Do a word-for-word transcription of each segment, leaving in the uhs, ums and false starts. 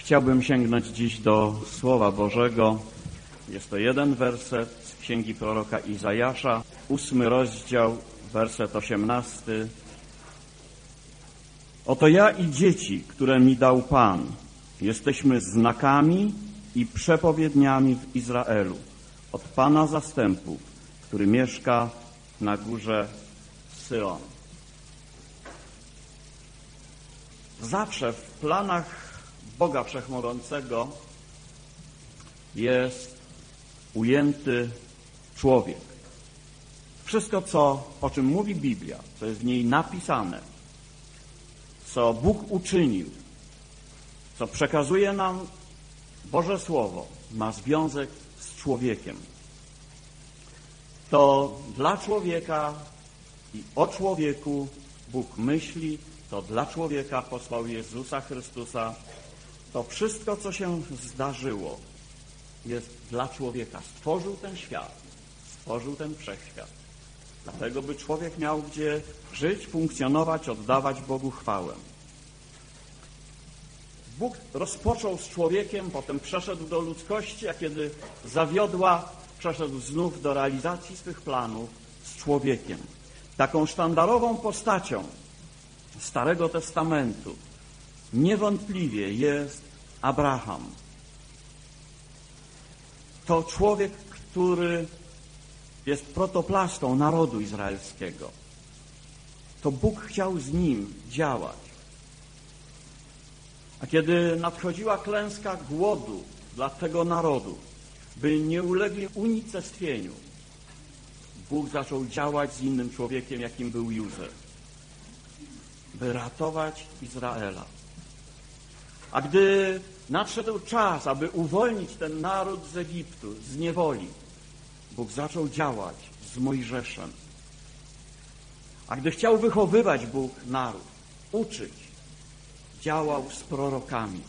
Chciałbym sięgnąć dziś do Słowa Bożego. Jest to jeden werset z Księgi proroka Izajasza, ósmy rozdział, werset osiemnasty. Oto ja i dzieci, które mi dał Pan, jesteśmy znakami i przepowiedniami w Izraelu od Pana zastępów, który mieszka na górze Syjon. Zawsze w planach Boga Wszechmogącego jest ujęty człowiek. Wszystko, co, o czym mówi Biblia, co jest w niej napisane, co Bóg uczynił, co przekazuje nam Boże Słowo, ma związek z człowiekiem. To dla człowieka i o człowieku Bóg myśli, to dla człowieka posłał Jezusa Chrystusa. To wszystko, co się zdarzyło, jest dla człowieka. Stworzył ten świat, stworzył ten wszechświat. Dlatego, by człowiek miał gdzie żyć, funkcjonować, oddawać Bogu chwałę. Bóg rozpoczął z człowiekiem, potem przeszedł do ludzkości, a kiedy zawiodła, przeszedł znów do realizacji swych planów z człowiekiem. Taką sztandarową postacią Starego Testamentu niewątpliwie jest Abraham. To człowiek, który jest protoplastą narodu izraelskiego. To Bóg chciał z nim działać. A kiedy nadchodziła klęska głodu dla tego narodu, by nie ulegli unicestwieniu, Bóg zaczął działać z innym człowiekiem, jakim był Józef, by ratować Izraela. A gdy nadszedł czas, aby uwolnić ten naród z Egiptu, z niewoli, Bóg zaczął działać z Mojżeszem. A gdy chciał wychowywać Bóg naród, uczyć, działał z prorokami.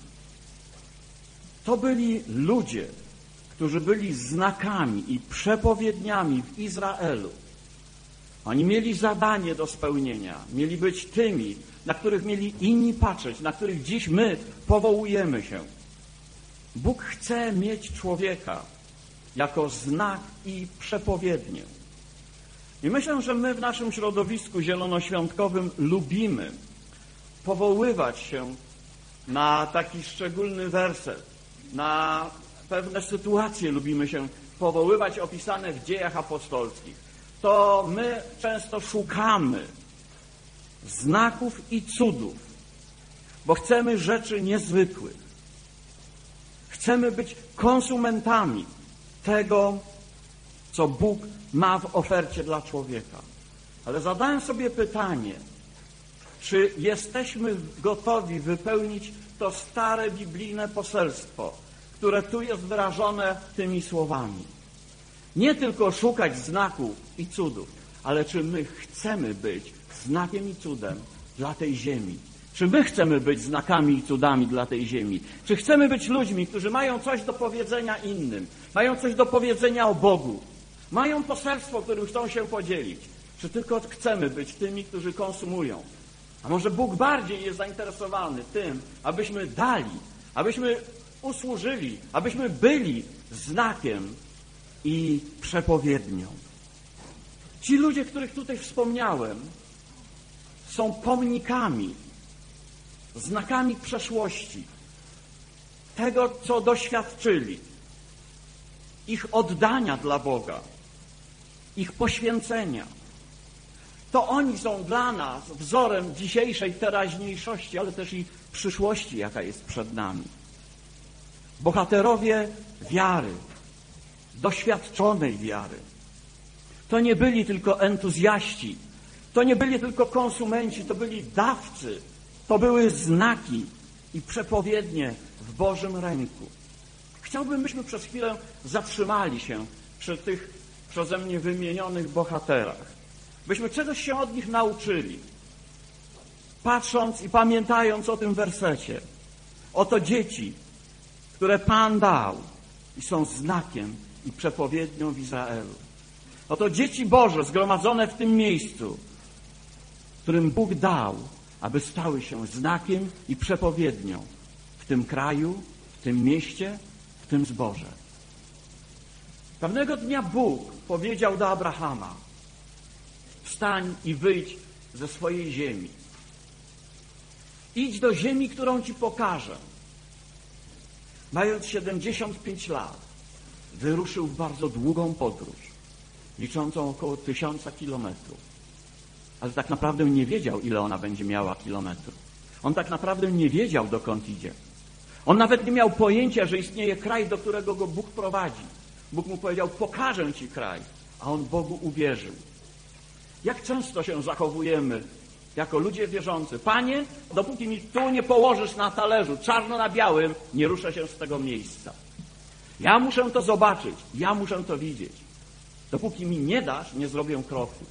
To byli ludzie, którzy byli znakami i przepowiedniami w Izraelu. Oni mieli zadanie do spełnienia, mieli być tymi, na których mieli inni patrzeć, na których dziś my powołujemy się. Bóg chce mieć człowieka jako znak i przepowiednię. I myślę, że my w naszym środowisku zielonoświątkowym lubimy powoływać się na taki szczególny werset, na pewne sytuacje lubimy się powoływać opisane w dziejach apostolskich. To my często szukamy znaków i cudów, bo chcemy rzeczy niezwykłych. Chcemy być konsumentami tego, co Bóg ma w ofercie dla człowieka. Ale zadałem sobie pytanie, czy jesteśmy gotowi wypełnić to stare biblijne poselstwo, które tu jest wyrażone tymi słowami. Nie tylko szukać znaków i cudów, ale czy my chcemy być znakiem i cudem dla tej ziemi? Czy my chcemy być znakami i cudami dla tej ziemi? Czy chcemy być ludźmi, którzy mają coś do powiedzenia innym, mają coś do powiedzenia o Bogu, mają poselstwo, którym chcą się podzielić? Czy tylko chcemy być tymi, którzy konsumują? A może Bóg bardziej jest zainteresowany tym, abyśmy dali, abyśmy usłużyli, abyśmy byli znakiem i przepowiednią. Ci ludzie, których tutaj wspomniałem, są pomnikami, znakami przeszłości, tego, co doświadczyli, ich oddania dla Boga, ich poświęcenia. To oni są dla nas wzorem dzisiejszej teraźniejszości, ale też i przyszłości, jaka jest przed nami. Bohaterowie wiary, doświadczonej wiary. To nie byli tylko entuzjaści, to nie byli tylko konsumenci, to byli dawcy, to były znaki i przepowiednie w Bożym ręku. Chciałbym, byśmy przez chwilę zatrzymali się przy tych przeze mnie wymienionych bohaterach. Byśmy czegoś się od nich nauczyli, patrząc i pamiętając o tym wersecie. Oto dzieci, które Pan dał i są znakiem i przepowiednią w Izraelu. Oto dzieci Boże zgromadzone w tym miejscu, którym Bóg dał, aby stały się znakiem i przepowiednią w tym kraju, w tym mieście, w tym zborze. Pewnego dnia Bóg powiedział do Abrahama: wstań i wyjdź ze swojej ziemi. Idź do ziemi, którą ci pokażę. Mając siedemdziesiąt pięć lat, wyruszył w bardzo długą podróż, liczącą około tysiąca kilometrów. Ale tak naprawdę nie wiedział, ile ona będzie miała kilometrów. On tak naprawdę nie wiedział, dokąd idzie. On nawet nie miał pojęcia, że istnieje kraj, do którego go Bóg prowadzi. Bóg mu powiedział: pokażę ci kraj, a on Bogu uwierzył. Jak często się zachowujemy jako ludzie wierzący? Panie, dopóki mi tu nie położysz na talerzu czarno na białym, nie ruszę się z tego miejsca. Ja muszę to zobaczyć, ja muszę to widzieć. Dopóki mi nie dasz, nie zrobię kroku.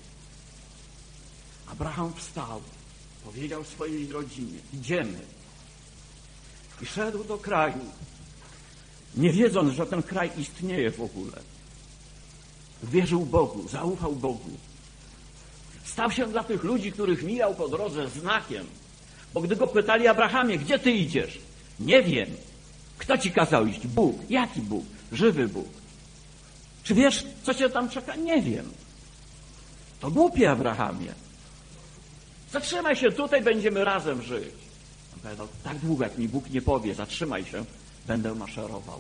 Abraham wstał, powiedział swojej rodzinie: idziemy. I szedł do kraju, nie wiedząc, że ten kraj istnieje w ogóle. Wierzył Bogu, zaufał Bogu. Stał się dla tych ludzi, których mijał po drodze, znakiem. Bo gdy go pytali: Abrahamie, gdzie ty idziesz? Nie wiem. Kto ci kazał iść? Bóg. Jaki Bóg? Żywy Bóg. Czy wiesz, co cię tam czeka? Nie wiem. To głupie, Abrahamie. Zatrzymaj się tutaj, będziemy razem żyć. On powiedział: tak długo, jak mi Bóg nie powie, zatrzymaj się, będę maszerował.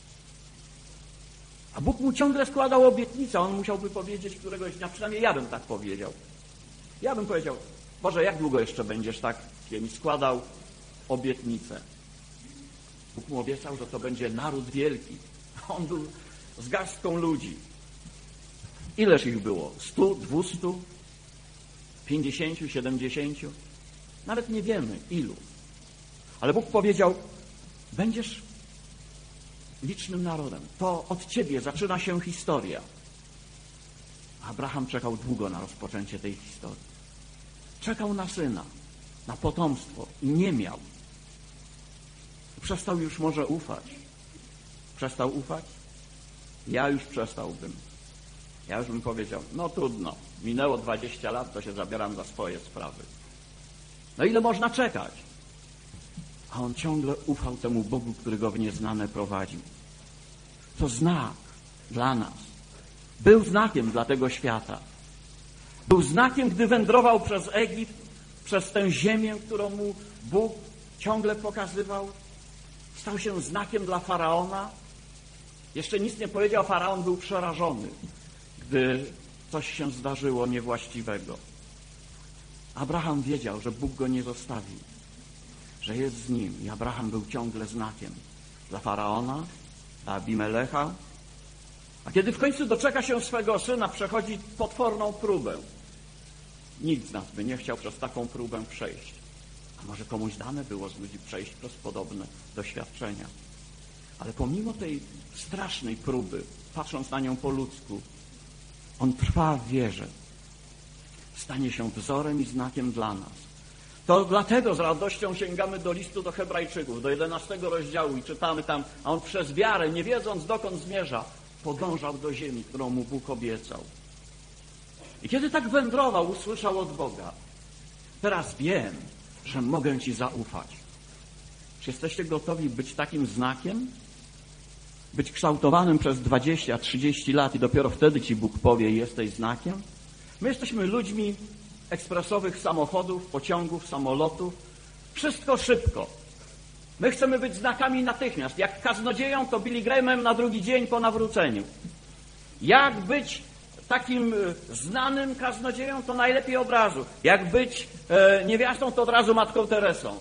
A Bóg mu ciągle składał obietnicę. On musiałby powiedzieć któregoś dnia, przynajmniej ja bym tak powiedział. Ja bym powiedział: Boże, jak długo jeszcze będziesz tak mi składał obietnicę? Bóg mu obiecał, że to będzie naród wielki. On był z garstką ludzi. Ileż ich było? Stu, dwustu, pięćdziesięciu, siedemdziesięciu? Nawet nie wiemy ilu. Ale Bóg powiedział: będziesz licznym narodem. To od ciebie zaczyna się historia. Abraham czekał długo na rozpoczęcie tej historii. Czekał na syna, na potomstwo i nie miał. Przestał już może ufać. Przestał ufać? Ja już przestałbym. Ja już bym powiedział: no trudno, minęło dwadzieścia lat, to się zabieram za swoje sprawy. No ile można czekać? A on ciągle ufał temu Bogu, który go w nieznane prowadził. To znak dla nas. Był znakiem dla tego świata. Był znakiem, gdy wędrował przez Egipt, przez tę ziemię, którą mu Bóg ciągle pokazywał. Stał się znakiem dla Faraona. Jeszcze nic nie powiedział, Faraon był przerażony, gdy coś się zdarzyło niewłaściwego. Abraham wiedział, że Bóg go nie zostawił, że jest z nim. I Abraham był ciągle znakiem dla Faraona, dla Abimelecha. A kiedy w końcu doczeka się swego syna, przechodzi potworną próbę. Nikt z nas by nie chciał przez taką próbę przejść. A może komuś dane było z ludzi przejść przez podobne doświadczenia. Ale pomimo tej strasznej próby, patrząc na nią po ludzku, on trwa w wierze. Stanie się wzorem i znakiem dla nas. To dlatego z radością sięgamy do listu do Hebrajczyków, do jedenastego rozdziału i czytamy tam: a on przez wiarę, nie wiedząc dokąd zmierza, podążał do ziemi, którą mu Bóg obiecał. I kiedy tak wędrował, usłyszał od Boga: teraz wiem, że mogę ci zaufać. Czy jesteście gotowi być takim znakiem? Być kształtowanym przez dwadzieścia, trzydzieści lat i dopiero wtedy ci Bóg powie: jesteś znakiem? My jesteśmy ludźmi ekspresowych samochodów, pociągów, samolotów. Wszystko szybko. My chcemy być znakami natychmiast. Jak kaznodzieją, to Billy Grahamem na drugi dzień po nawróceniu. Jak być takim znanym kaznodzieją, to najlepiej od razu. Jak być e, niewiastą, to od razu Matką Teresą.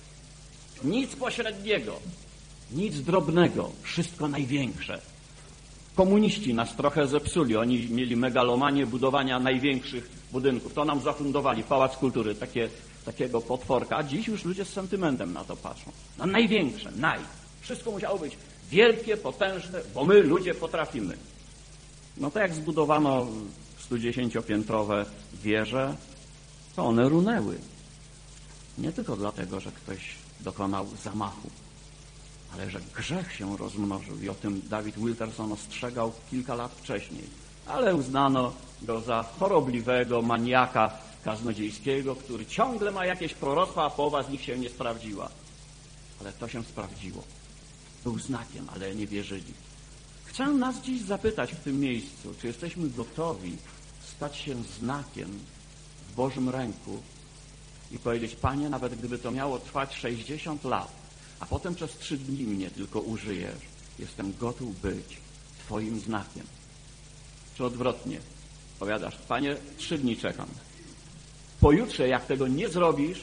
Nic pośredniego, nic drobnego, wszystko największe. Komuniści nas trochę zepsuli. Oni mieli megalomanię budowania największych budynków. To nam zafundowali Pałac Kultury, takie, takiego potworka. A dziś już ludzie z sentymentem na to patrzą. Na największe, naj. Wszystko musiało być wielkie, potężne, bo my ludzie potrafimy. No to jak zbudowano studziesięciopiętrowe wieże, to one runęły. Nie tylko dlatego, że ktoś dokonał zamachu, ale że grzech się rozmnożył i o tym David Wilkerson ostrzegał kilka lat wcześniej. Ale uznano go za chorobliwego maniaka kaznodziejskiego, który ciągle ma jakieś proroctwa, a połowa z nich się nie sprawdziła. ale to się sprawdziło. Był znakiem, ale nie wierzyli. Chcę nas dziś zapytać w tym miejscu, czy jesteśmy gotowi stać się znakiem w Bożym ręku i powiedzieć: Panie, nawet gdyby to miało trwać sześćdziesiąt lat, a potem przez trzy dni mnie tylko użyjesz, jestem gotów być Twoim znakiem. Czy odwrotnie? Powiadasz: Panie, trzy dni czekam. Pojutrze, jak tego nie zrobisz,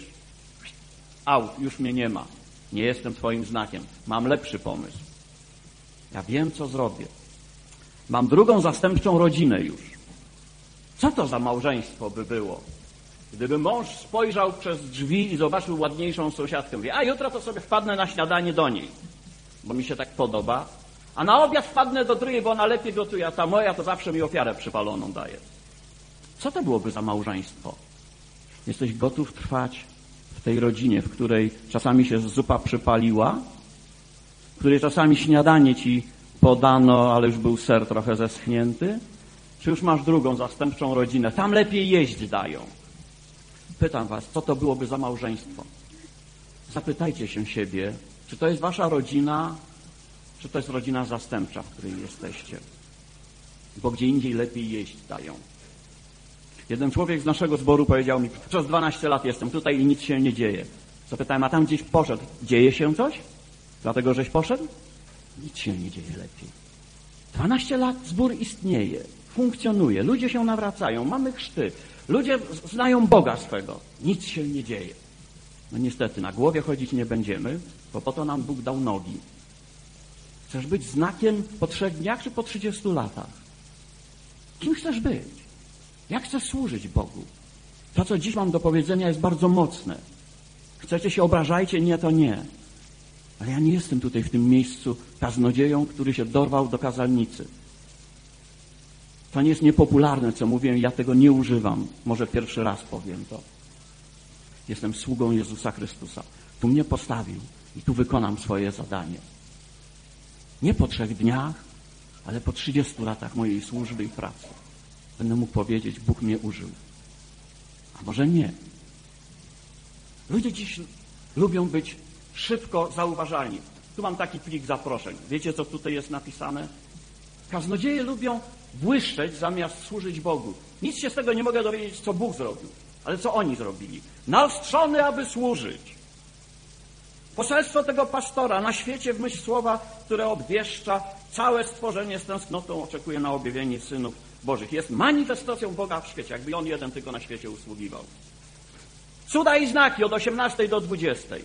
out, już mnie nie ma. Nie jestem Twoim znakiem. Mam lepszy pomysł. Ja wiem, co zrobię. Mam drugą zastępczą rodzinę już. Co to za małżeństwo by było, gdyby mąż spojrzał przez drzwi i zobaczył ładniejszą sąsiadkę? Mówi: a jutro to sobie wpadnę na śniadanie do niej, bo mi się tak podoba, a na obiad wpadnę do drugiej, bo ona lepiej gotuje, a ta moja to zawsze mi ofiarę przypaloną daje. Co to byłoby za małżeństwo? Jesteś gotów trwać w tej rodzinie, w której czasami się zupa przypaliła, w której czasami śniadanie ci podano, ale już był ser trochę zeschnięty? Czy już masz drugą zastępczą rodzinę? Tam lepiej jeść dają. Pytam was, co to byłoby za małżeństwo? Zapytajcie się siebie, czy to jest wasza rodzina, czy to jest rodzina zastępcza, w której jesteście. Bo gdzie indziej lepiej jeść dają. Jeden człowiek z naszego zboru powiedział mi: przez dwanaście lat jestem tutaj i nic się nie dzieje. Zapytałem: a tam gdzieś poszedł, dzieje się coś? Dlatego, żeś poszedł? Nic się nie dzieje lepiej. dwanaście lat zbór istnieje, funkcjonuje, ludzie się nawracają, mamy chrzty, ludzie znają Boga swego. Nic się nie dzieje. No niestety, na głowie chodzić nie będziemy, bo po to nam Bóg dał nogi. Chcesz być znakiem po trzech dniach czy po trzydziestu latach? Kim chcesz być? Jak chcesz służyć Bogu? To, co dziś mam do powiedzenia, jest bardzo mocne. Chcecie się obrażajcie? Nie, to nie. Ale ja nie jestem tutaj w tym miejscu kaznodzieją, który się dorwał do kazalnicy. To nie jest niepopularne, co mówię, ja tego nie używam. Może pierwszy raz powiem to. Jestem sługą Jezusa Chrystusa. Tu mnie postawił i tu wykonam swoje zadanie. Nie po trzech dniach, ale po trzydziestu latach mojej służby i pracy. Będę mógł powiedzieć: Bóg mnie użył. A może nie. Ludzie dziś lubią być szybko zauważalni. Tu mam taki plik zaproszeń. Wiecie, co tutaj jest napisane? Kaznodzieje lubią błyszczeć zamiast służyć Bogu. Nic się z tego nie mogę dowiedzieć, co Bóg zrobił. Ale co oni zrobili? Naostrzony, aby służyć. Poselstwo tego pastora na świecie, w myśl słowa, które obwieszcza, całe stworzenie z tęsknotą oczekuje na objawienie synów Bożych. Jest manifestacją Boga w świecie, jakby on jeden tylko na świecie usługiwał. Cuda i znaki od osiemnastej do dwudziestej.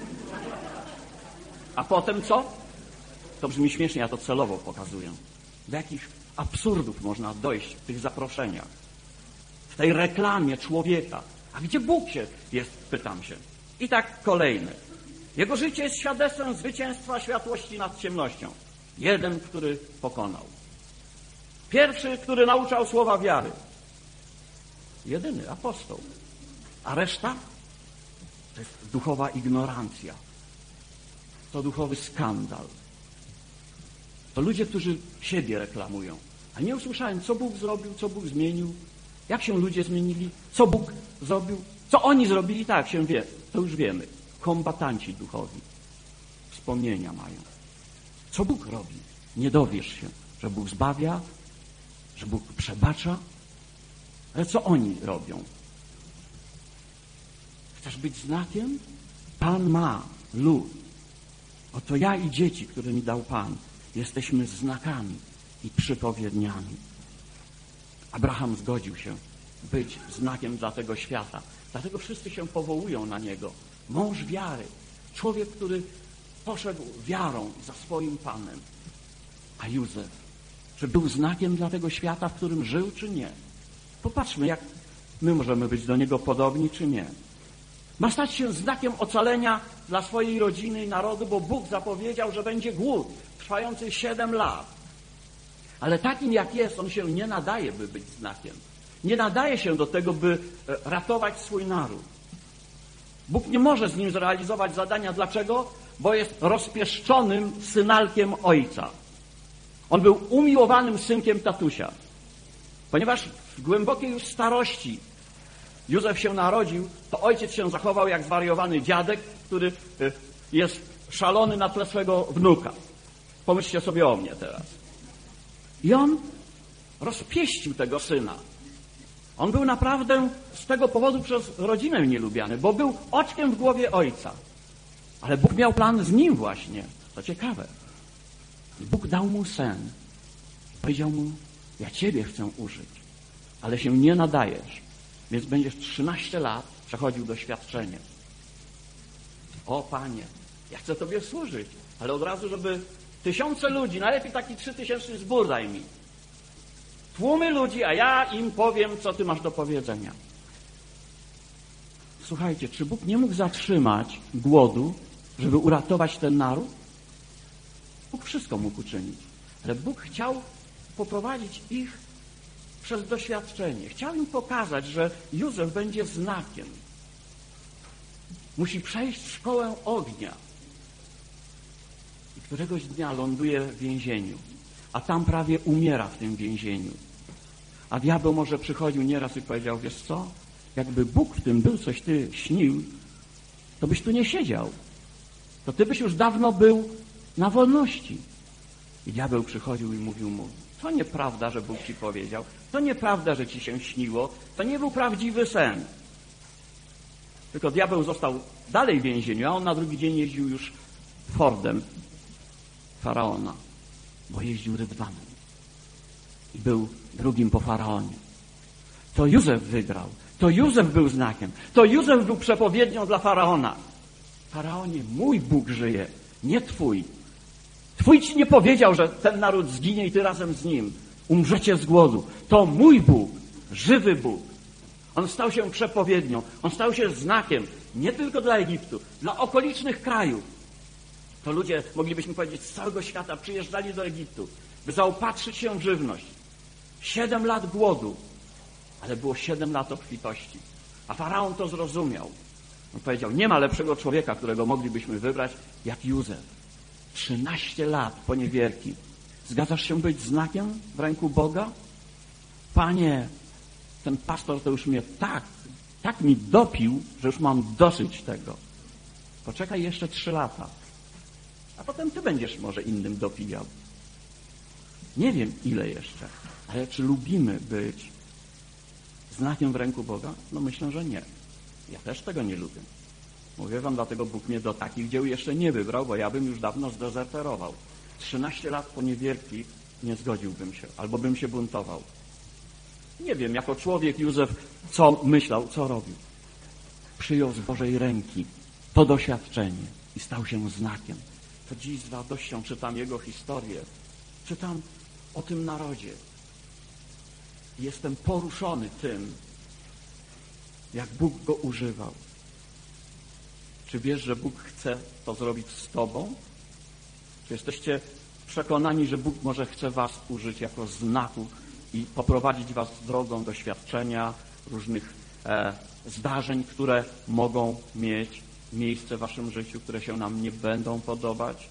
A potem co? To brzmi śmiesznie, ja to celowo pokazuję. Do jakich absurdów można dojść w tych zaproszeniach. W tej reklamie człowieka. A gdzie Bóg się jest, pytam się. I tak kolejne. Jego życie jest świadectwem zwycięstwa światłości nad ciemnością. Jeden, który pokonał. Pierwszy, który nauczał słowa wiary. Jedyny apostoł. A reszta? To jest duchowa ignorancja. To duchowy skandal. To ludzie, którzy siebie reklamują. A nie usłyszałem, co Bóg zrobił, co Bóg zmienił, jak się ludzie zmienili, co Bóg zrobił, co oni zrobili, tak się wie. To już wiemy. Kombatanci duchowi. Wspomnienia mają. Co Bóg robi? Nie dowiesz się, że Bóg zbawia, że Bóg przebacza. Ale co oni robią? Chcesz być znakiem? Pan ma lud. Oto ja i dzieci, które mi dał Pan, jesteśmy znakami i przypowiedniami. Abraham zgodził się być znakiem dla tego świata. Dlatego wszyscy się powołują na niego. Mąż wiary. Człowiek, który poszedł wiarą za swoim Panem. A Józef, czy był znakiem dla tego świata, w którym żył, czy nie? Popatrzmy, jak my możemy być do niego podobni, czy nie. Ma stać się znakiem ocalenia dla swojej rodziny i narodu, bo Bóg zapowiedział, że będzie głód trwający siedem lat. Ale takim jak jest, on się nie nadaje, by być znakiem. Nie nadaje się do tego, by ratować swój naród. Bóg nie może z nim zrealizować zadania. Dlaczego? Bo jest rozpieszczonym synalkiem ojca. On był umiłowanym synkiem tatusia. Ponieważ w głębokiej już starości Józef się narodził, to ojciec się zachował jak zwariowany dziadek, który jest szalony na tle swego wnuka. Pomyślcie sobie o mnie teraz. I on rozpieścił tego syna. On był naprawdę z tego powodu przez rodzinę nielubiany, bo był oczkiem w głowie ojca. Ale Bóg miał plan z nim właśnie. To ciekawe. I Bóg dał mu sen. Powiedział mu, ja ciebie chcę użyć, ale się nie nadajesz, więc będziesz trzynaście lat przechodził doświadczenie. O Panie, ja chcę Tobie służyć, ale od razu, żeby tysiące ludzi, najlepiej taki trzytysięczny zbór daj mi. Tłumy ludzi, a ja im powiem, co Ty masz do powiedzenia. Słuchajcie, czy Bóg nie mógł zatrzymać głodu, żeby uratować ten naród? Bóg wszystko mógł uczynić, ale Bóg chciał poprowadzić ich przez doświadczenie. Chciał im pokazać, że Józef będzie znakiem. Musi przejść szkołę ognia. I któregoś dnia ląduje w więzieniu, a tam prawie umiera w tym więzieniu. A diabeł może przychodził nieraz i powiedział, wiesz co, jakby Bóg w tym był, coś ty śnił, to byś tu nie siedział. To ty byś już dawno był na wolności. I diabeł przychodził i mówił mu, to nieprawda, że Bóg ci powiedział, to nieprawda, że ci się śniło, to nie był prawdziwy sen. Tylko diabeł został dalej w więzieniu, a on na drugi dzień jeździł już Fordem Faraona, bo jeździł rydwanem i był drugim po Faraonie. To Józef wygrał, to Józef był znakiem, to Józef był przepowiednią dla Faraona. Faraonie, mój Bóg żyje, nie twój. Twój ci nie powiedział, że ten naród zginie i ty razem z nim umrzecie z głodu. To mój Bóg, żywy Bóg. On stał się przepowiednią, on stał się znakiem nie tylko dla Egiptu, dla okolicznych krajów. To ludzie, moglibyśmy powiedzieć, z całego świata przyjeżdżali do Egiptu, by zaopatrzyć się w żywność. Siedem lat głodu, ale było siedem lat obfitości. A Faraon to zrozumiał. On powiedział, nie ma lepszego człowieka, którego moglibyśmy wybrać, jak Józef. Trzynaście lat poniewierki. Zgadzasz się być znakiem w ręku Boga? Panie, ten pastor to już mnie tak, tak mi dopił, że już mam dosyć tego. Poczekaj jeszcze trzy lata. A potem ty będziesz może innym dopijał. Nie wiem ile jeszcze, ale czy lubimy być znakiem w ręku Boga? No myślę, że nie. Ja też tego nie lubię. Mówię wam, dlatego Bóg mnie do takich dzieł jeszcze nie wybrał, bo ja bym już dawno zdezerterował. Trzynaście lat poniewierki nie zgodziłbym się, albo bym się buntował. Nie wiem, jako człowiek Józef, co myślał, co robił. Przyjął z Bożej ręki to doświadczenie i stał się znakiem. To dziś z radością czytam jego historię. Czytam o tym narodzie. Jestem poruszony tym, jak Bóg go używał. Czy wiesz, że Bóg chce to zrobić z tobą? Czy jesteście przekonani, że Bóg może chce was użyć jako znaku i poprowadzić was drogą doświadczenia, różnych e, zdarzeń, które mogą mieć miejsce w waszym życiu, które się nam nie będą podobać?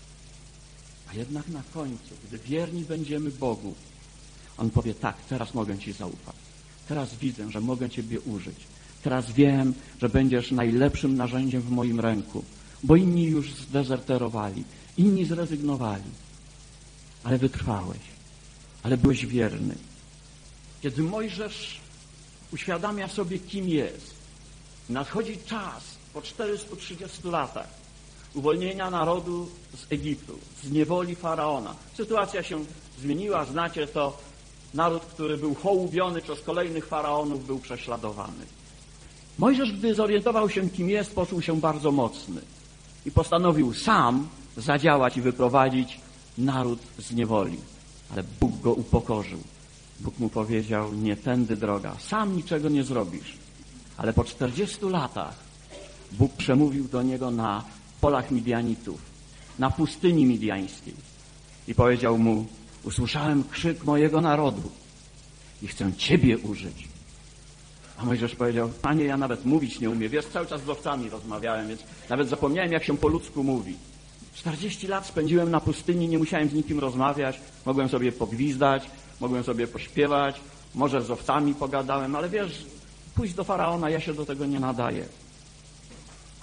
A jednak na końcu, gdy wierni będziemy Bogu, On powie, tak, teraz mogę ci zaufać. Teraz widzę, że mogę ciebie użyć. Teraz wiem, że będziesz najlepszym narzędziem w moim ręku, bo inni już zdezerterowali, inni zrezygnowali. Ale wytrwałeś, ale byłeś wierny. Kiedy Mojżesz uświadamia sobie, kim jest, nadchodzi czas po czterystu trzydziestu latach uwolnienia narodu z Egiptu, z niewoli Faraona. Sytuacja się zmieniła, znacie to. Naród, który był hołubiony przez kolejnych faraonów, był prześladowany. Mojżesz, gdy zorientował się, kim jest, poczuł się bardzo mocny i postanowił sam zadziałać i wyprowadzić naród z niewoli. Ale Bóg go upokorzył. Bóg mu powiedział, nie tędy droga, sam niczego nie zrobisz. Ale po czterdziestu latach Bóg przemówił do niego na polach Midianitów, na pustyni midiańskiej i powiedział mu, usłyszałem krzyk mojego narodu i chcę ciebie użyć. A Mojżesz powiedział, Panie, ja nawet mówić nie umiem. Wiesz, cały czas z owcami rozmawiałem, więc nawet zapomniałem, jak się po ludzku mówi. czterdzieści lat spędziłem na pustyni, nie musiałem z nikim rozmawiać, mogłem sobie pogwizdać, mogłem sobie pośpiewać, może z owcami pogadałem, ale wiesz, pójść do Faraona, ja się do tego nie nadaję.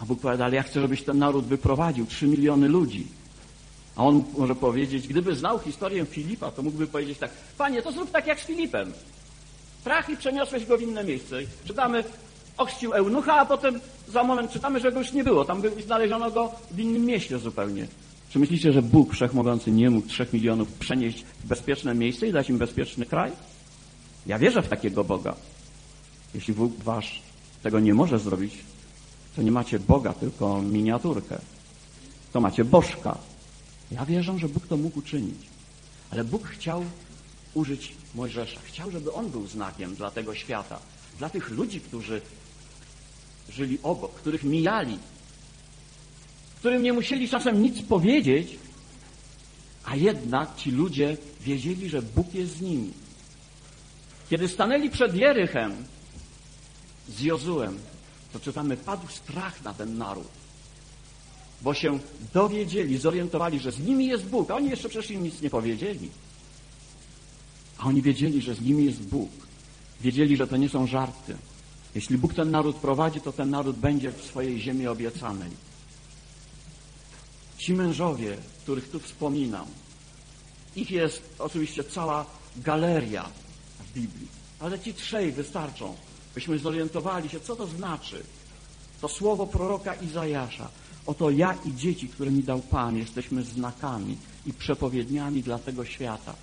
A Bóg powiada, ale ja chcę, żebyś ten naród wyprowadził, trzy miliony ludzi. A on może powiedzieć, gdyby znał historię Filipa, to mógłby powiedzieć tak, Panie, to zrób tak jak z Filipem. Trach i przeniosłeś go w inne miejsce. Czytamy, ochrzcił eunucha, a potem za moment czytamy, że go już nie było. Tam znaleziono go w innym mieście zupełnie. Czy myślicie, że Bóg Wszechmogący nie mógł trzech milionów przenieść w bezpieczne miejsce i dać im bezpieczny kraj? Ja wierzę w takiego Boga. Jeśli Bóg wasz tego nie może zrobić, to nie macie Boga, tylko miniaturkę. To macie bożka. Ja wierzę, że Bóg to mógł uczynić. Ale Bóg chciał użyć Mojżesza. Chciał, żeby on był znakiem dla tego świata. Dla tych ludzi, którzy żyli obok, których mijali, którym nie musieli czasem nic powiedzieć, a jednak ci ludzie wiedzieli, że Bóg jest z nimi. Kiedy stanęli przed Jerychem z Jozułem, to czytamy, padł strach na ten naród, bo się dowiedzieli, zorientowali, że z nimi jest Bóg, a oni jeszcze przecież im nic nie powiedzieli. A oni wiedzieli, że z nimi jest Bóg. Wiedzieli, że to nie są żarty. Jeśli Bóg ten naród prowadzi, to ten naród będzie w swojej ziemi obiecanej. Ci mężowie, których tu wspominam, ich jest oczywiście cała galeria w Biblii, ale ci trzej wystarczą, byśmy zorientowali się, co to znaczy. To słowo proroka Izajasza. Oto ja i dzieci, które mi dał Pan, jesteśmy znakami i przepowiedniami dla tego świata.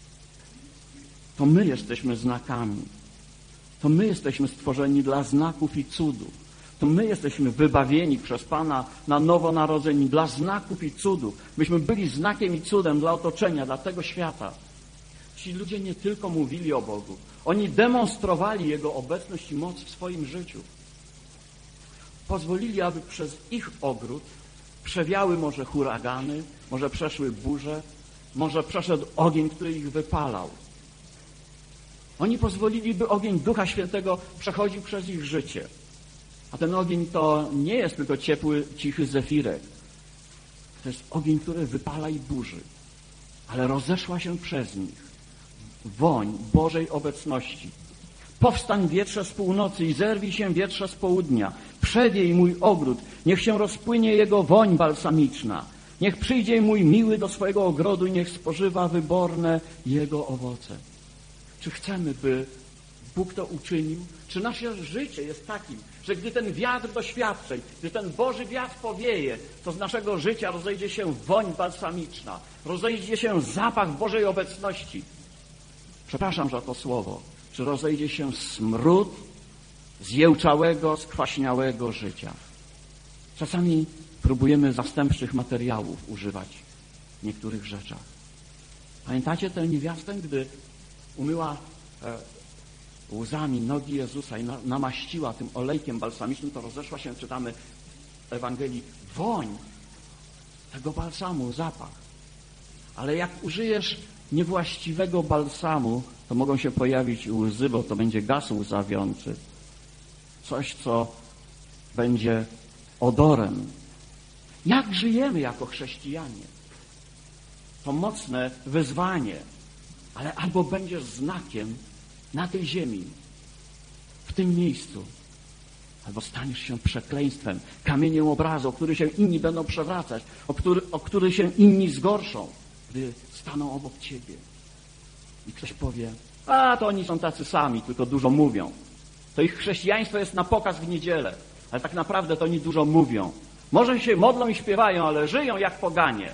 To my jesteśmy znakami. To my jesteśmy stworzeni dla znaków i cudów. To my jesteśmy wybawieni przez Pana na nowonarodzeni dla znaków i cudów. Myśmy byli znakiem i cudem dla otoczenia, dla tego świata. Ci ludzie nie tylko mówili o Bogu. Oni demonstrowali Jego obecność i moc w swoim życiu. Pozwolili, aby przez ich ogród przewiały może huragany, może przeszły burze, może przeszedł ogień, który ich wypalał. Oni pozwolili, by ogień Ducha Świętego przechodził przez ich życie. A ten ogień to nie jest tylko ciepły, cichy zefirek. To jest ogień, który wypala i burzy. Ale rozeszła się przez nich woń Bożej obecności. Powstań wietrze z północy i zerwij się wietrze z południa. Przewiej mój ogród, niech się rozpłynie jego woń balsamiczna. Niech przyjdzie mój miły do swojego ogrodu i niech spożywa wyborne jego owoce. Czy chcemy, by Bóg to uczynił? Czy nasze życie jest takim, że gdy ten wiatr doświadczeń, gdy ten Boży wiatr powieje, to z naszego życia rozejdzie się woń balsamiczna, rozejdzie się zapach Bożej obecności. Przepraszam za to słowo. Czy rozejdzie się smród zjełczałego, skwaśniałego życia? Czasami próbujemy zastępczych materiałów używać w niektórych rzeczach. Pamiętacie tę niewiastę, gdy umyła e, łzami nogi Jezusa i na, namaściła tym olejkiem balsamicznym, to rozeszła się, czytamy w Ewangelii, woń tego balsamu, zapach. Ale jak użyjesz niewłaściwego balsamu, to mogą się pojawić łzy, bo to będzie gaz łzawiący. Coś, co będzie odorem. Jak żyjemy jako chrześcijanie? To mocne wyzwanie, ale albo będziesz znakiem na tej ziemi, w tym miejscu, albo staniesz się przekleństwem, kamieniem obrazu, o który się inni będą przewracać, o który, o który się inni zgorszą, gdy staną obok ciebie. I ktoś powie, a to oni są tacy sami, tylko dużo mówią. To ich chrześcijaństwo jest na pokaz w niedzielę, ale tak naprawdę to oni dużo mówią. Może się modlą i śpiewają, ale żyją jak poganie.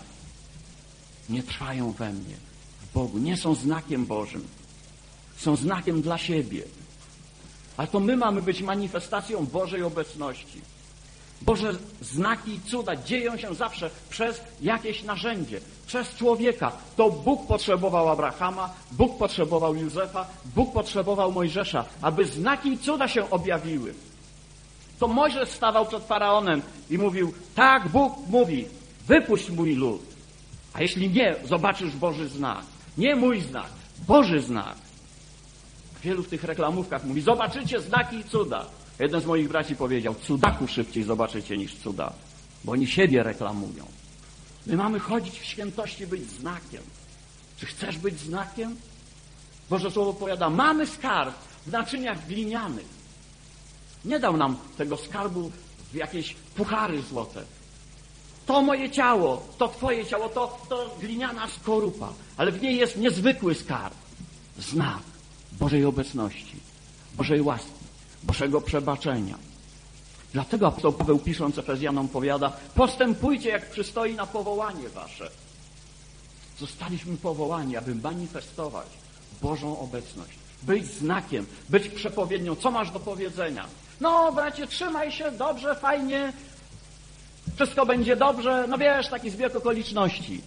Nie trwają we mnie, w Bogu, nie są znakiem Bożym. Są znakiem dla siebie. Ale to my mamy być manifestacją Bożej obecności. Boże znaki i cuda dzieją się zawsze przez jakieś narzędzie, przez człowieka. To Bóg potrzebował Abrahama, Bóg potrzebował Józefa, Bóg potrzebował Mojżesza, aby znaki i cuda się objawiły. To Mojżesz stawał przed Faraonem i mówił, tak, Bóg mówi, wypuść mój lud. A jeśli nie, zobaczysz Boży znak. Nie mój znak, Boży znak. Wielu w tych reklamówkach mówi, zobaczycie znaki i cuda. Jeden z moich braci powiedział, cudaków szybciej zobaczycie niż cuda, bo oni siebie reklamują. My mamy chodzić w świętości, być znakiem. Czy chcesz być znakiem? Boże Słowo powiada, mamy skarb w naczyniach glinianych. Nie dał nam tego skarbu w jakieś puchary złote. To moje ciało, to twoje ciało, to, to gliniana skorupa, ale w niej jest niezwykły skarb. Znak Bożej obecności, Bożej łaski, Bożego przebaczenia. Dlatego apostoł Paweł, pisząc Efezjanom, powiada: postępujcie, jak przystoi na powołanie wasze. Zostaliśmy powołani, aby manifestować Bożą obecność, być znakiem, być przepowiednią. Co masz do powiedzenia? No, bracie, trzymaj się, dobrze, fajnie, wszystko będzie dobrze, no wiesz, taki zbieg okoliczności.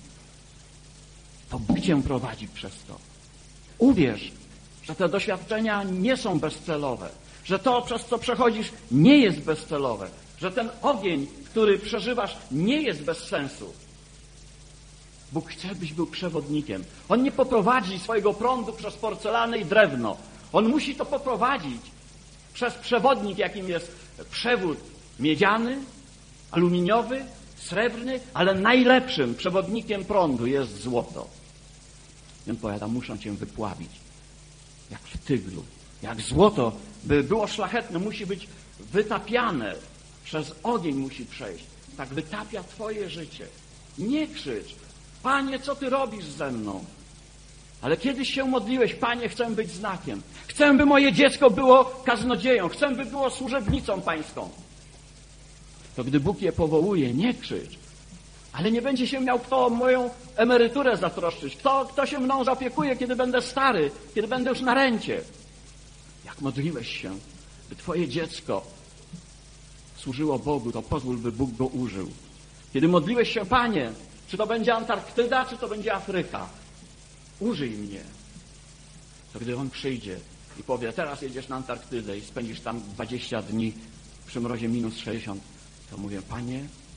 To Bóg cię prowadzi przez to. Uwierz, że te doświadczenia nie są bezcelowe, że to, przez co przechodzisz, nie jest bezcelowe, że ten ogień, który przeżywasz, nie jest bez sensu. Bóg chce, byś był przewodnikiem. On nie poprowadzi swojego prądu przez porcelanę i drewno. On musi to poprowadzić przez przewodnik, jakim jest przewód miedziany, aluminiowy, srebrny, ale najlepszym przewodnikiem prądu jest złoto. I on powiada: muszę cię wypławić, jak w tyglu. Jak złoto, by było szlachetne, musi być wytapiane, przez ogień musi przejść. Tak wytapia twoje życie. Nie krzycz: Panie, co ty robisz ze mną? Ale kiedyś się modliłeś: Panie, chcę być znakiem. Chcę, by moje dziecko było kaznodzieją. Chcę, by było służebnicą pańską. To gdy Bóg je powołuje, nie krzycz. Ale nie będzie się miał kto o moją emeryturę zatroszczyć. Kto, kto się mną zaopiekuje, kiedy będę stary, kiedy będę już na rencie. Jak modliłeś się, by twoje dziecko służyło Bogu, to pozwól, by Bóg go użył. Kiedy modliłeś się: Panie, czy to będzie Antarktyda, czy to będzie Afryka, użyj mnie. To gdy On przyjdzie i powie: teraz jedziesz na Antarktydę i spędzisz tam dwadzieścia dni przy mrozie minus sześćdziesiąt, to mówię: Panie,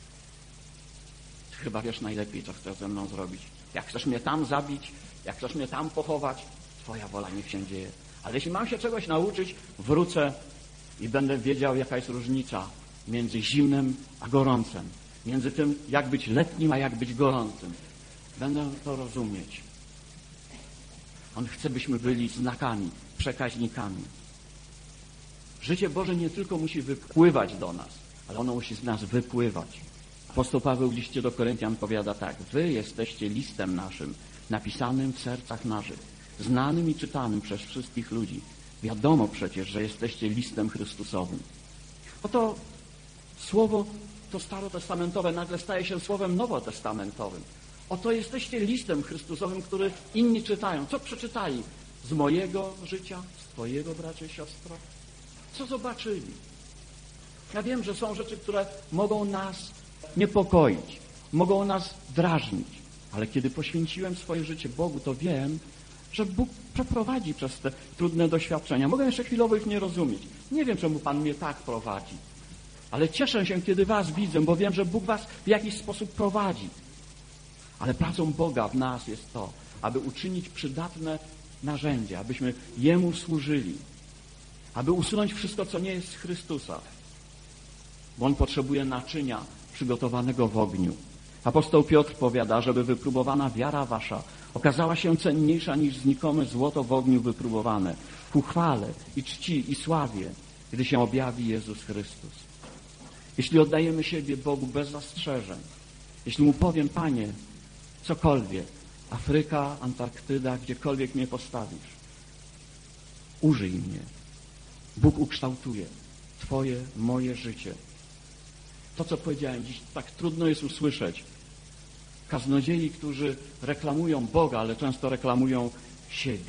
ty chyba wiesz najlepiej, co chcesz ze mną zrobić. Jak chcesz mnie tam zabić, jak chcesz mnie tam pochować, twoja wola niech się dzieje. Ale jeśli mam się czegoś nauczyć, wrócę i będę wiedział, jaka jest różnica między zimnem a gorącem. Między tym, jak być letnim, a jak być gorącym. Będę to rozumieć. On chce, byśmy byli znakami, przekaźnikami. Życie Boże nie tylko musi wypływać do nas, ale ono musi z nas wypływać. Apostoł Paweł w liście do Koryntian powiada tak: wy jesteście listem naszym, napisanym w sercach naszych, znanym i czytanym przez wszystkich ludzi. Wiadomo przecież, że jesteście listem Chrystusowym. Oto słowo to starotestamentowe nagle staje się słowem nowotestamentowym. Oto jesteście listem Chrystusowym, który inni czytają. Co przeczytali z mojego życia, z twojego, bracie, siostro? Co zobaczyli? Ja wiem, że są rzeczy, które mogą nas niepokoić, mogą nas drażnić, ale kiedy poświęciłem swoje życie Bogu, to wiem, że Bóg przeprowadzi przez te trudne doświadczenia. Mogę jeszcze chwilowo ich nie rozumieć. Nie wiem, czemu Pan mnie tak prowadzi, ale cieszę się, kiedy was widzę, bo wiem, że Bóg was w jakiś sposób prowadzi. Ale pracą Boga w nas jest to, aby uczynić przydatne narzędzia, abyśmy Jemu służyli, aby usunąć wszystko, co nie jest z Chrystusa, bo On potrzebuje naczynia przygotowanego w ogniu. Apostoł Piotr powiada, żeby wypróbowana wiara wasza okazała się cenniejsza niż znikome złoto w ogniu wypróbowane, ku chwale i czci i sławie, gdy się objawi Jezus Chrystus. Jeśli oddajemy siebie Bogu bez zastrzeżeń, jeśli Mu powiem: Panie, cokolwiek, Afryka, Antarktyda, gdziekolwiek mnie postawisz, użyj mnie. Bóg ukształtuje Twoje, moje życie. To, co powiedziałem dziś, tak trudno jest usłyszeć. Kaznodziei, którzy reklamują Boga, ale często reklamują siebie.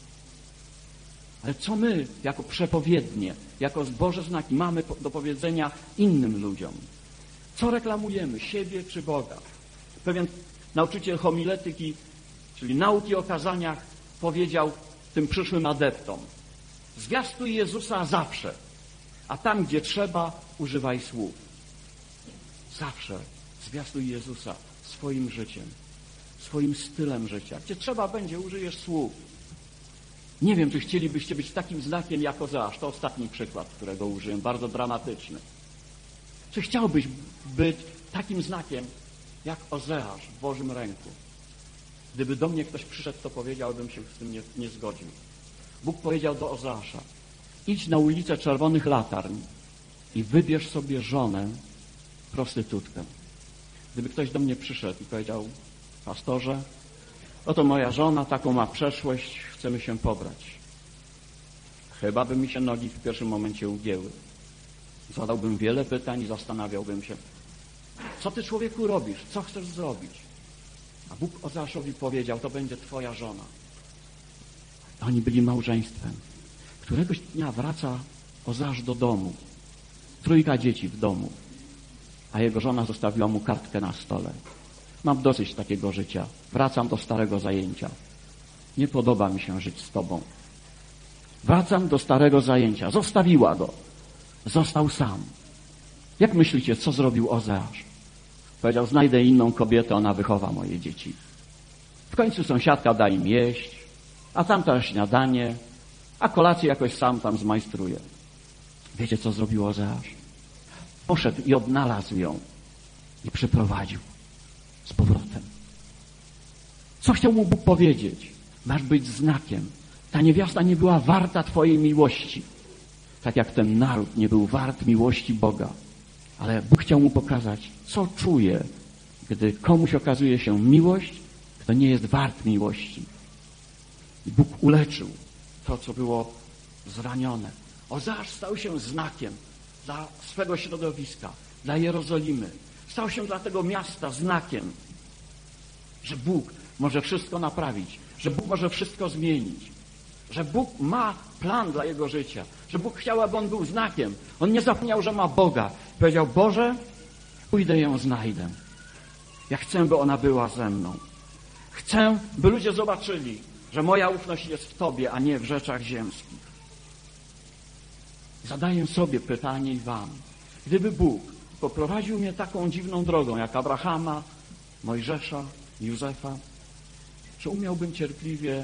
Ale co my, jako przepowiednie, jako Boże znaki, mamy do powiedzenia innym ludziom? Co reklamujemy, siebie czy Boga? Pewien nauczyciel homiletyki, czyli nauki o kazaniach, powiedział tym przyszłym adeptom: zwiastuj Jezusa zawsze, a tam, gdzie trzeba, używaj słów. Zawsze zwiastuj Jezusa swoim życiem, swoim stylem życia. Gdzie trzeba będzie, użyjesz słów. Nie wiem, czy chcielibyście być takim znakiem jak Ozeasz. To ostatni przykład, którego użyłem, bardzo dramatyczny. Czy chciałbyś być takim znakiem jak Ozeasz w Bożym ręku? Gdyby do mnie ktoś przyszedł, to powiedziałbym się z tym nie, nie zgodził. Bóg powiedział do Ozeasza: idź na ulicę Czerwonych Latarń i wybierz sobie żonę prostytutkę. Gdyby ktoś do mnie przyszedł i powiedział: pastorze, oto moja żona, taką ma przeszłość, chcemy się pobrać. Chyba by mi się nogi w pierwszym momencie ugięły. Zadałbym wiele pytań i zastanawiałbym się, co ty, człowieku, robisz, co chcesz zrobić? A Bóg Ozeaszowi powiedział: to będzie twoja żona. Oni byli małżeństwem. Któregoś dnia wraca Ozeasz do domu. Trójka dzieci w domu. A jego żona zostawiła mu kartkę na stole. Mam dosyć takiego życia. Wracam do starego zajęcia. Nie podoba mi się żyć z tobą. Wracam do starego zajęcia. Zostawiła go. Został sam. Jak myślicie, co zrobił Ozeasz? Powiedział: znajdę inną kobietę, ona wychowa moje dzieci. W końcu sąsiadka da im jeść, a tamta śniadanie, a kolację jakoś sam tam zmajstruje. Wiecie, co zrobił Ozeasz? Poszedł i odnalazł ją i przyprowadził z powrotem. Co chciał mu Bóg powiedzieć? Masz być znakiem. Ta niewiasta nie była warta twojej miłości. Tak jak ten naród nie był wart miłości Boga. Ale Bóg chciał mu pokazać, co czuje, gdy komuś okazuje się miłość, kto nie jest wart miłości. I Bóg uleczył to, co było zranione. Ozeasz stał się znakiem dla swego środowiska, dla Jerozolimy. Stał się dla tego miasta znakiem, że Bóg może wszystko naprawić, że Bóg może wszystko zmienić, że Bóg ma plan dla jego życia, że Bóg chciał, aby on był znakiem. On nie zapomniał, że ma Boga. Powiedział: Boże, pójdę ją znajdę. Ja chcę, by ona była ze mną. Chcę, by ludzie zobaczyli, że moja ufność jest w Tobie, a nie w rzeczach ziemskich. Zadaję sobie pytanie i wam. Gdyby Bóg poprowadził mnie taką dziwną drogą, jak Abrahama, Mojżesza, Józefa, czy umiałbym cierpliwie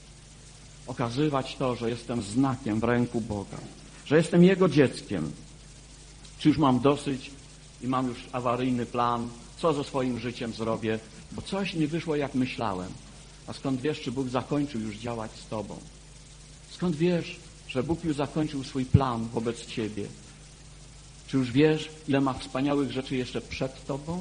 okazywać to, że jestem znakiem w ręku Boga, że jestem Jego dzieckiem? Czy już mam dosyć i mam już awaryjny plan, co ze swoim życiem zrobię, bo coś nie wyszło, jak myślałem? A skąd wiesz, czy Bóg zakończył już działać z tobą? Skąd wiesz, że Bóg już zakończył swój plan wobec ciebie? Czy już wiesz, ile ma wspaniałych rzeczy jeszcze przed tobą?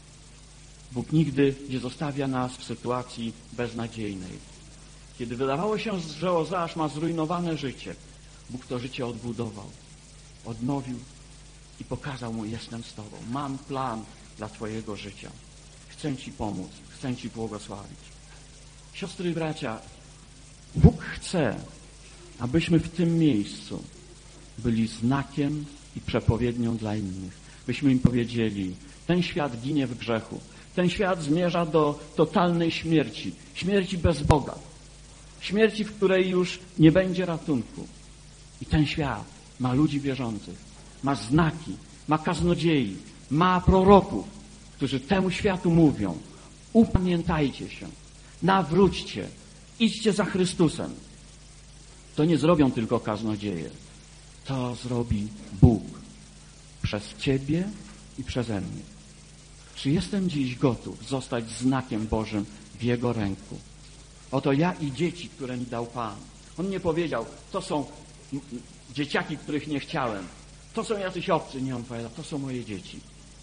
Bóg nigdy nie zostawia nas w sytuacji beznadziejnej. Kiedy wydawało się, że Ozeasz ma zrujnowane życie, Bóg to życie odbudował, odnowił i pokazał mu: jestem z tobą, mam plan dla twojego życia. Chcę ci pomóc, chcę ci błogosławić. Siostry i bracia, Bóg chce, abyśmy w tym miejscu byli znakiem i przepowiednią dla innych. Byśmy im powiedzieli: ten świat ginie w grzechu, ten świat zmierza do totalnej śmierci, śmierci bez Boga, śmierci, w której już nie będzie ratunku. I ten świat ma ludzi wierzących, ma znaki, ma kaznodziei, ma proroków, którzy temu światu mówią: upamiętajcie się, nawróćcie, idźcie za Chrystusem. To nie zrobią tylko kaznodzieje. To zrobi Bóg przez ciebie i przeze mnie. Czy jestem dziś gotów zostać znakiem Bożym w Jego ręku? Oto ja i dzieci, które mi dał Pan. On nie powiedział: to są dzieciaki, których nie chciałem. To są jacyś obcy. Nie, on powiedział: to są moje dzieci.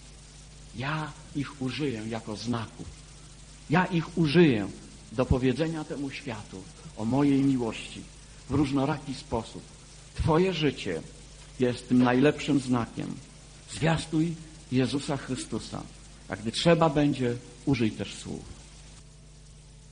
Ja ich użyję jako znaków. Ja ich użyję do powiedzenia temu światu o mojej miłości w różnoraki sposób. Twoje życie jest tym najlepszym znakiem. Zwiastuj Jezusa Chrystusa. A gdy trzeba będzie, użyj też słów.